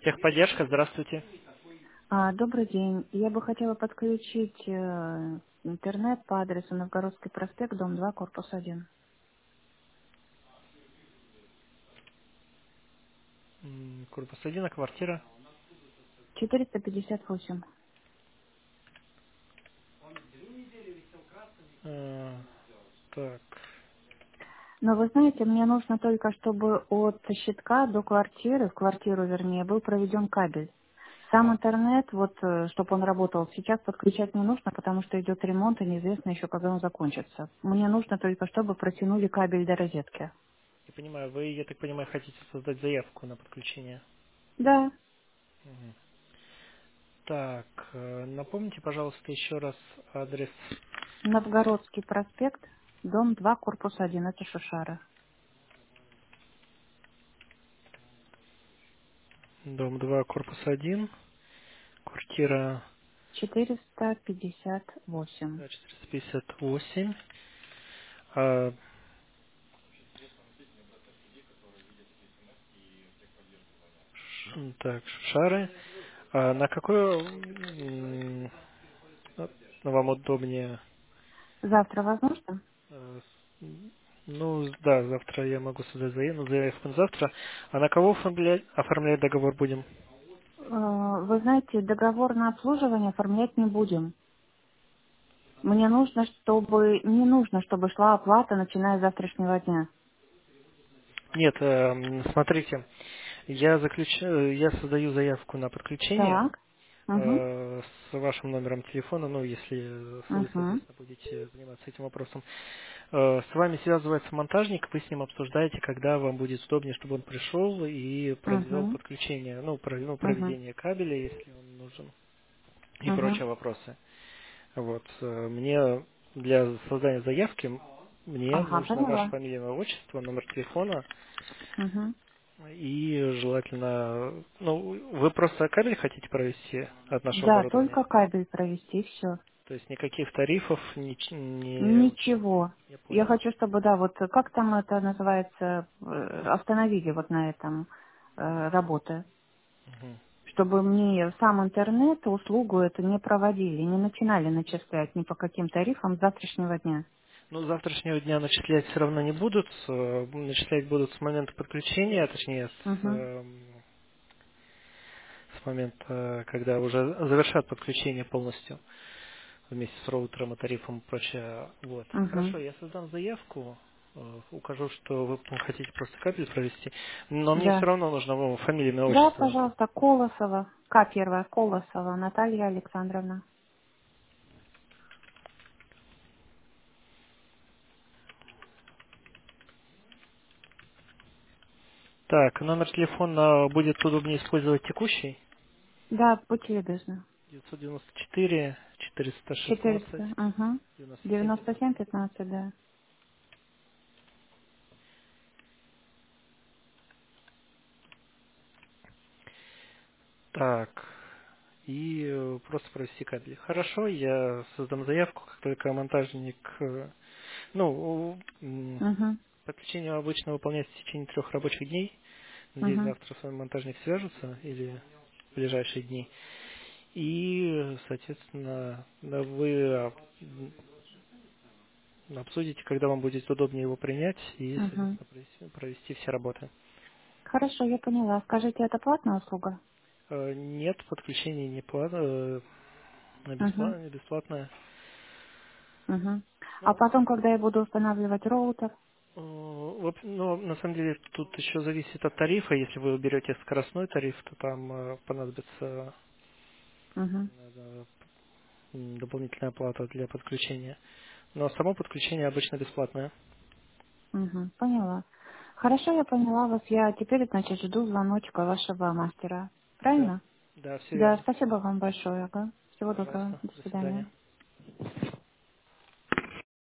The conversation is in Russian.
Техподдержка, здравствуйте. Добрый день. Я бы хотела подключить интернет по адресу Новгородский проспект, дом 2, корпус 1. Корпус 1, квартира. 458. Э, Так, Но вы знаете, мне нужно только, чтобы от щитка до квартиры, в квартиру вернее, был проведен кабель. Сам интернет, вот, чтобы он работал, сейчас подключать не нужно, потому что идет ремонт, и неизвестно еще, когда он закончится. Мне нужно только, чтобы протянули кабель до розетки. я понимаю, вы, я так понимаю, хотите создать заявку на подключение. Да, Мгм. Так, напомните, пожалуйста, еще раз адрес. Новгородский проспект, дом 2, корпус 1, это Шушара. Дом 2, корпус 1, квартира 458. 458. А, так, Шары. На какое вам удобнее? Завтра возможно? Ну, да, завтра я могу создать заявку на завтра. А на кого оформлять договор будем? Вы знаете, договор на обслуживание оформлять не будем. Мне нужно, чтобы, не нужно, чтобы шла оплата, начиная с завтрашнего дня. Нет, смотрите, я создаю заявку на подключение Так. Угу. с вашим номером телефона, ну, если вы, Угу. соответственно, будете заниматься этим вопросом. С вами связывается монтажник, вы с ним обсуждаете, когда вам будет удобнее, чтобы он пришел и произвел Угу. подключение, Угу. проведение кабеля, если он нужен, и Угу. прочие вопросы. Вот. Мне для создания заявки мне Ага, нужно ваше поняла. фамилия, имя, отчество, номер телефона Угу. и желательно, ну, вы просто кабель хотите провести от нашего Да, оборудования? только кабель провести, все. То есть никаких тарифов Ничего. не Я понял. хочу, чтобы, да, вот как там это называется, остановили вот на этом работы. Мгм. Чтобы мне сам интернет, услугу эту не проводили, не начинали начислять ни по каким тарифам с завтрашнего дня. Ну, с завтрашнего дня начислять все равно не будут. Начислять будут с момента подключения, точнее, Угу, с момента, когда уже завершат подключение полностью вместе с роутером и тарифом и прочее. Вот. угу. Хорошо, я создам заявку, укажу, что вы хотите просто кабель провести, но мне все Да. равно нужно фамилия, имя, Да, отчество. пожалуйста, Колосова, К первая, Колосова, Наталья Александровна. Так, номер телефона будет удобнее использовать текущий. Да, будьте любезны. 994 416 400, угу. 97 97 15. 15, да. Так, и просто провести кабель. Хорошо, я создам заявку, как только монтажник... ну, Угу, подключение обычно выполняется в течение 3 рабочих дней. Надеюсь, угу, завтра с вами монтажник свяжется или в ближайшие дни. И, соответственно, да, вы обсудите, когда вам будет удобнее его принять и, угу. соответственно, провести все работы. Хорошо, я поняла. Скажите, это платная услуга? Нет, подключение не Угу, бесплатное. угу. А Ну, потом, когда я буду устанавливать роутер? ну, на самом деле, тут еще зависит от тарифа. Если вы берете скоростной тариф, то там понадобится Угу. э, дополнительная плата для подключения. Но само подключение обычно бесплатное. Угу, поняла. Хорошо, я поняла вас. Я теперь, значит, жду звоночка вашего мастера. Да, Правильно? да, все Да, верно. спасибо вам большое. Ага. Всего доброго. Пожалуйста, До до свидания. свидания.